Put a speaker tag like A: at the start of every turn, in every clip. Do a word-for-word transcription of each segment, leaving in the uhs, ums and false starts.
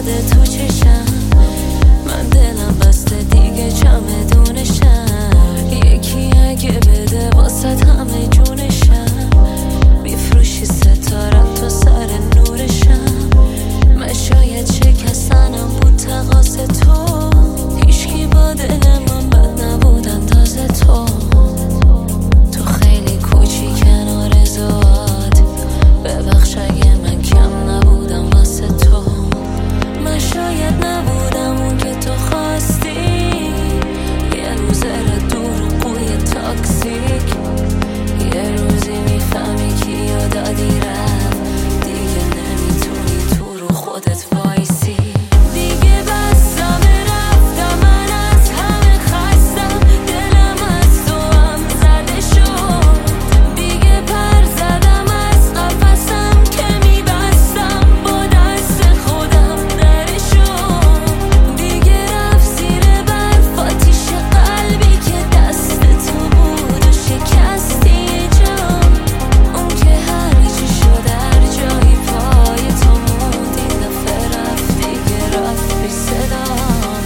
A: زده تو چشم، من دلم بسته دیگه چمدونشم. یکی اگه بده واسه همه جونشم، میفروشی ستارم تو سر نورشم. من شاید شکستنم بود تقاس تو، هیچکی با دل من بد نبودن تازه تو. تو خیلی کوچیکن آرزوات، ببخش اگه من کم نبودم واسه تو. من شاید نبودم اون که تو خواستی، یه روز را دور و قوی تاکسیک. یه روزی میفهمی کیو دادی رفت، دیگه نمیتونی تو رو خودت وایسی. دیگه بستم رفتم، من از همه خستم، دلم از تو هم زده شد. دیگه پر زدم از قفسم که میبستم، با دست خودم درشو. دیگه رفت زیر برف آتیش قلبی که دست تو بود و شکستی جام. اون که هر چی شد هر جایی پای تو موند، این دفعه رفت دیگه رفت بی صدا.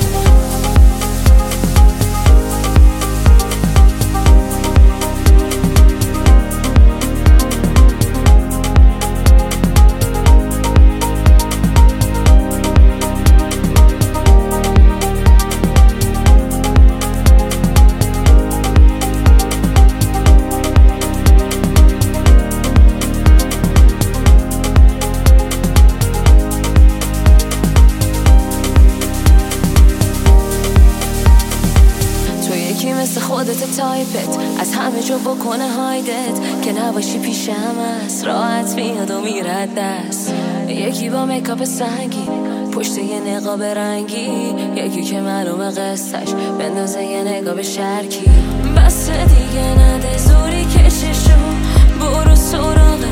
A: تو یکی مثل خودت تایپت، از همه جا بکنه هایدت، که نباشی پیشم هست راحت میاد و میرد دست. یکی با میکاپ سنگین، پشت یه نقاب رنگی، یکی که معلومه قصهش بندازه یه نگاه به شرکی. بس دیگه نده زوری کششو، برو سراغ